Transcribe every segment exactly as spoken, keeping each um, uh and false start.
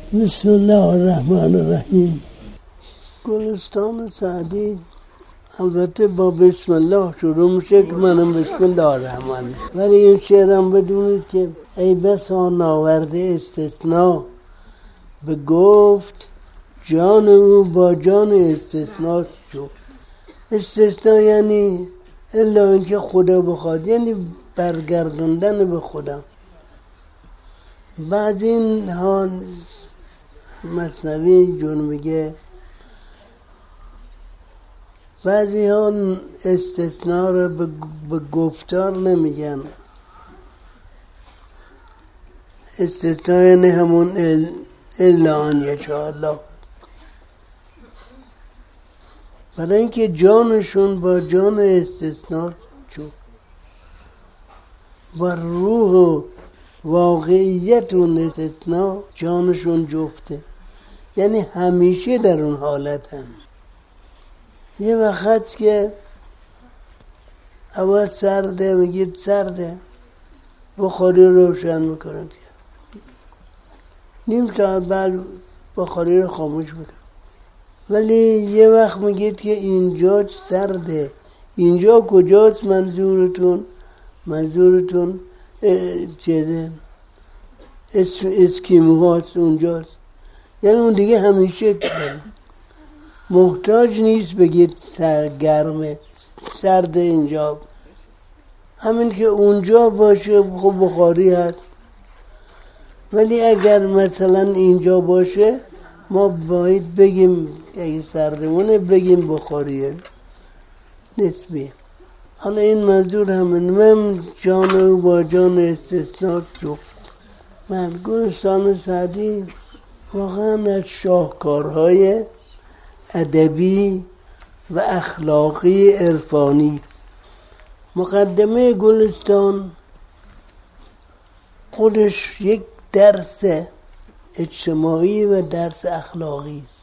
بسم الله الرحمن الرحیم. گلستان سعدی البته با بسم الله شروع میشه که منم بسم الله الرحمن، ولی این شعرم بدونید که ای بسا ناورده استثناء، به گفت جان او با جان استثناء شد. استثناء یعنی الا اینکه خدا بخواد، یعنی برگردوندن به خدا. بعد این ها مثنوی اینجور میگه، بعضی ها استثناء رو به گفتار نمیگن. استثناء یعنی همون الا ان یشاء الله، برای اینکه جانشون با جان استثناء شد، با روح و واقعیت اون استثناء جانشون جفته، یعنی همیشه در اون حالت هم. یه وقت که هوا سرده، میگید سرده، بخاری روشن میکنند، نیم ساعت بعد بخاری رو خاموش میکنند. ولی یه وقت میگید که اینجا سرده، اینجا کجاست منظورتون؟ منظورتون چیزه اسم اسکیمو هاست، اونجاست. یعنی اون دیگه همیشه کنه، محتاج نیست بگید سرگرمه، سرد اینجا، همین که اونجا باشه خب بخاری هست. ولی اگر مثلا اینجا باشه ما باید بگیم اگه سردمونه بگیم بخاریه، نسبیه. حالا این منظور همین، من جان و با جان استثناء جفت. من گلستان سعدی واقعا از شاهکارهای ادبی و اخلاقی عرفانی. مقدمه گلستان خودش یک درس اجتماعی و درس اخلاقی است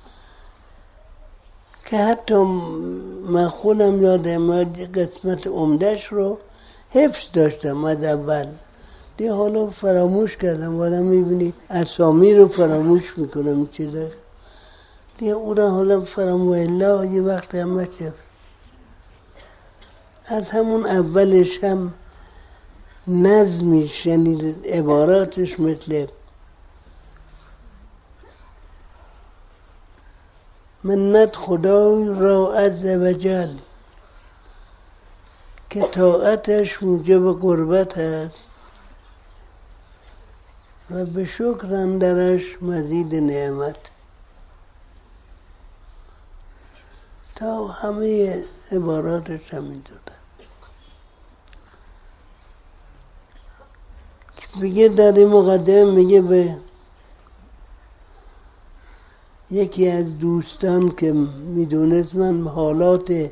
که حتی من خودم یادم قسمت عمده‌اش رو حفظ داشتم از اول، دیگه حالا فراموش کردم. حالا میبینی اسامی رو فراموش میکنم چیزا، دیگه او را حالا فراموش الله یه وقت همه چیز. از همون اولش هم نظمیش، یعنی عباراتش مثل منت خدای را عز و جل که طاعتش موجب قربت است و به شکر اندرش مزید نعمت، تا همه عباراتش همینطور. میگه در این مقدمه میگه به یکی از دوستان که میدونست من حالات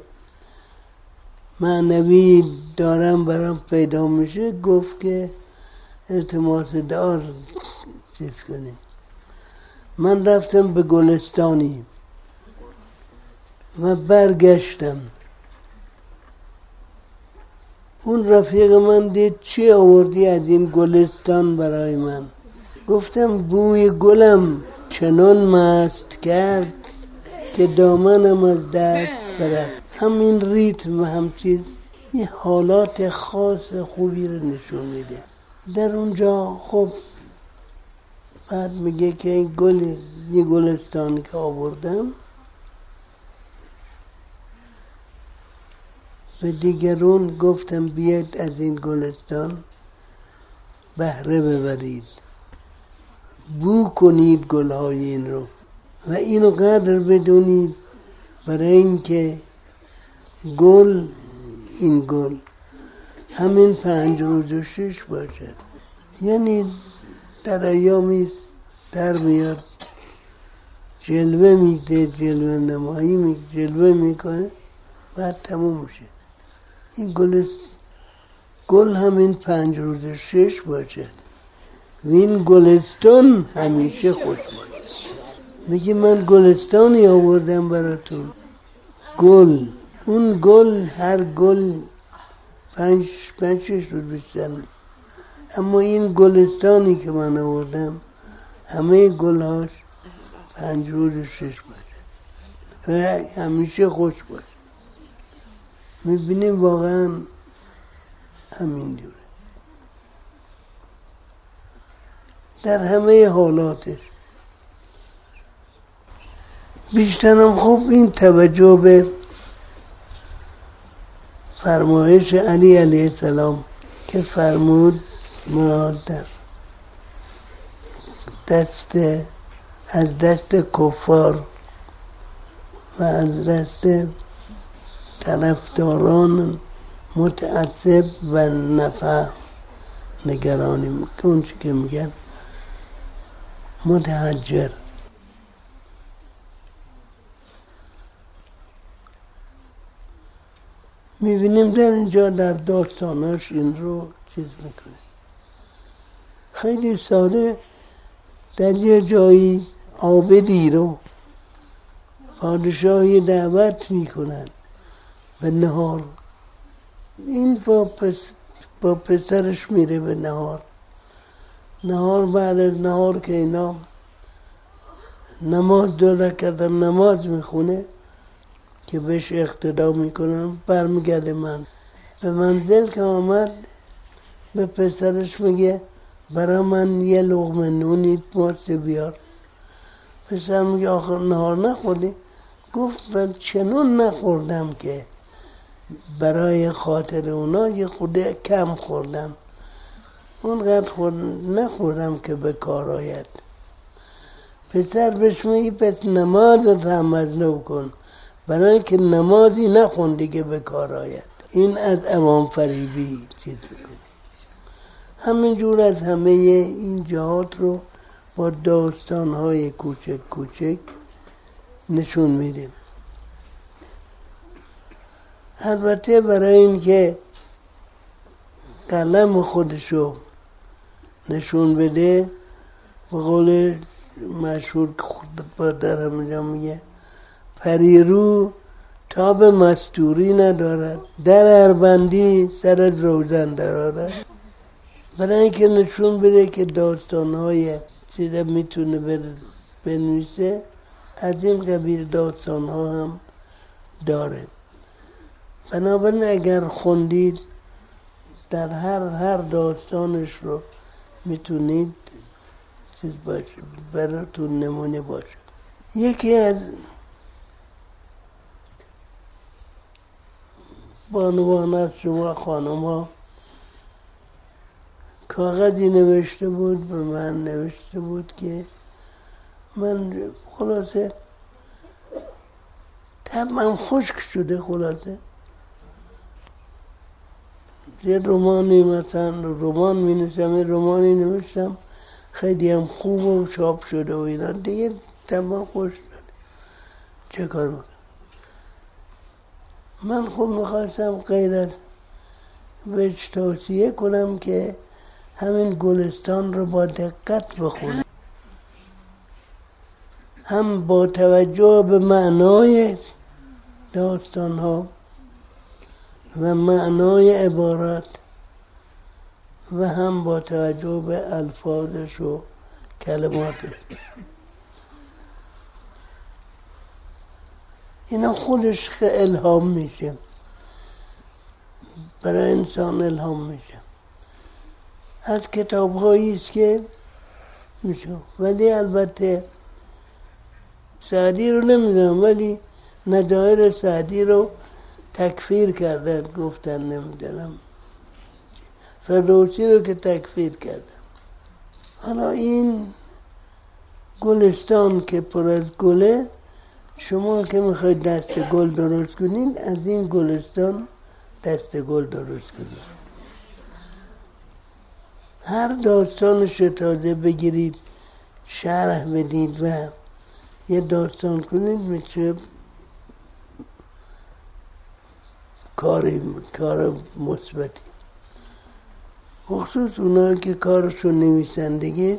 معنوی دارم برام پیدا میشه، گفت که التماس دار چیز کنیم. من رفتم به گلستانی و برگشتم. اون رفیق من دید چی آوردی از این گلستان برای من؟ گفتم بوی گلم چنان مست کرد که دامنم از دست برد. همین ریتم و هم چیز یه حالات خاص خوبی رو نشون میده در اونجا. خب بعد میگه که این گل، یه گلستان که آوردم، به دیگرون گفتم بیاید از این گلستان بهره ببرید، بو کنید گلهای این رو و اینو قدر بدونید، برای اینکه گل، این گل همین پنج روز و شش باشد، یعنی در ایامی در میاد، جلوه میده، جلوه نمایی میده، جلوه میکنه، بعد تموم میشه. این گل گل همین پنج روز و شش باشد و این گلستان همیشه خوش باشد. میگه من گلستانی آوردم براتون، گل، اون گل، هر گل پنج پنج شش روز بیشتر، اما این گلستانی که من آوردم همه گلهاش پنج روز و شش باشه و همیشه خوش باشه. میبینیم واقعا همین جوره در همه حالاتش. بیشترم خوب این توجه به فرمایش علی علیه السلام که فرمود ما در دست از دست کفار و از دست طرفداران متعصب و نفع نگرانی که اون چی که میگن متحجر. میبینیم در اینجا در داستاناش این رو چیز میکنه. خیلی ساده در یه جایی عابدی رو پادشاهی دعوت میکنن به نهار. این با, پس با پسرش میره به نهار. نهار بعد از نهار که اینا نماز داره کردن نماز میخونه که بهش اقتدا میکنن، برمیگرده من به منزل که آمد به پسرش میگه برای من یه لقمه نونی ماست بیار. پسر میگه آخر نهار نخوردی؟ گفت من چنون نخوردم که برای خاطر اونا یه خورده کم خوردم، اونقدر خورد نخوردم که به کار آید. پسر بهش میگه پس نمازت هم از نو کن، برای که نمازی نخوندی که به کار آید. این از عوام فریبی چیز میکنه. همینجور از همه این جهات رو با داستان‌های کوچک کوچک نشون میدیم. البته برای این که قلم خودشو نشون بده، به قول مشهور خود در همینجا میگه پریرو تاب مستوری ندارد، در اربندی سر از روزن درآرد. برای اینکه نشون بده که داستان‌های چیزا میتونه بنویسه، از این قبیل داستان‌ها هم داره. بنابراین اگر خوندید در هر هر داستانش رو میتونید چیز باشه، براتون نمونه باشه. یکی از بانوان از شما خانم ها کاغذی نوشته بود، به من نوشته بود که من خلاصه طبعم خشک شده. خلاصه یه رومانی مثلا رمان می نوشتم، یه رومانی نوشتم خیلی هم خوب و چاپ شده و اینا، دیگه طبعم خشک شده. چه کار بکنم؟ من خب میخواستم غیر از بهش توصیه کنم که همین گلستان رو با دقت بخونه، هم با توجه به معنای داستان ها و معنای عبارات و هم با توجه به الفاظش و کلماتش. اینا خودش که الهام میشه، برای انسان الهام میشه. از کتاب هایی است که میشه، ولی البته سعدی رو نمیدونم، ولی نظایر سعدی رو تکفیر کردن، گفتن نمیدونم فردوسی رو که تکفیر کردن. حالا این گلستان که پر از گله، شما که میخواید دست گل درست کنید، از این گلستان دست گل درست کنید. هر داستانش تازه بگیرید، شرح بدید و یه داستان کنید، میشه کار کار مثبتی. خصوص اونایی که کارشون نویسندگی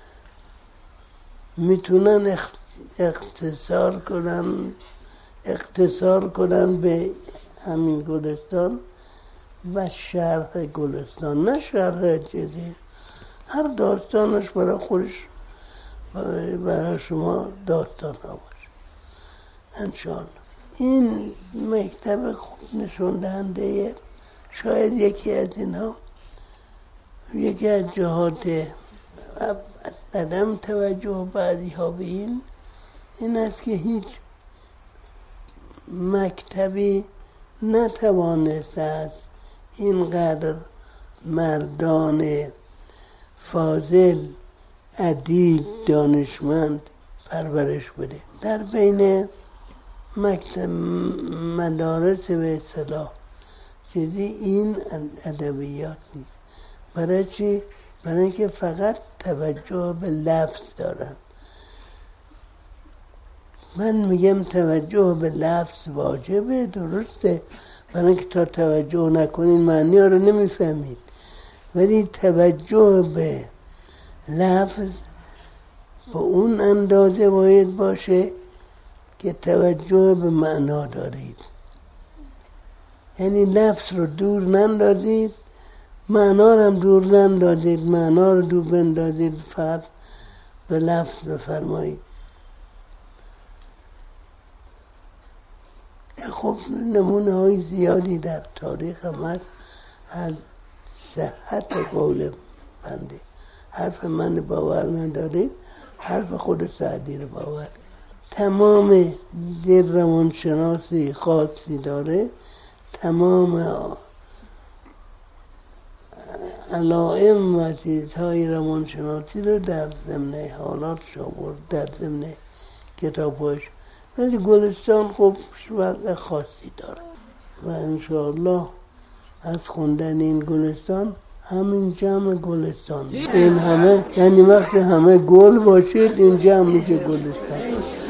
میتونن اختصار کنن اختصار کنن به همین گلستان و شرح گلستان، نه شرح چیزی. هر داستانش برای خودش برای شما داستان ها باشه انشاءالله. این مکتب خوب نشون دهنده شاید یکی از اینها، یکی از جهات عدم توجه بعضی ها به این این است که هیچ مکتبی نتوانسته است اینقدر مردان فاضل، ادیب، دانشمند پرورش بده. در بین مکتب مدارس به اصطلاح چیزی این ادبیات نیست. برای چی؟ برای اینکه فقط توجه به لفظ دارن. من میگم توجه به لفظ واجبه، درسته، برای اینکه تا توجه نکنین معنی ها رو نمیفهمید، ولی توجه به لفظ با اون اندازه باید باشه که توجه به معنا دارید. یعنی لفظ رو دور نندازید، معنا رو هم دور نندازید، معنا رو دور بندازید، فقط به لفظ بفرمایید. خب نمونه های زیادی در تاریخ هم هست از صحت قول بنده. حرف من باور ندارید، حرف خود سعدی رو باور. تمام دل روانشناسی خاصی داره، تمام علائم و چیزهای روانشناسی رو در ضمن حالات آورد، در ضمن کتاباش. ولی گلستان خب وضع خاصی داره و انشاءالله از خوندن این گلستان همین جمع گلستان، این همه، یعنی وقتی همه گل باشید این جمع میشه گلستان.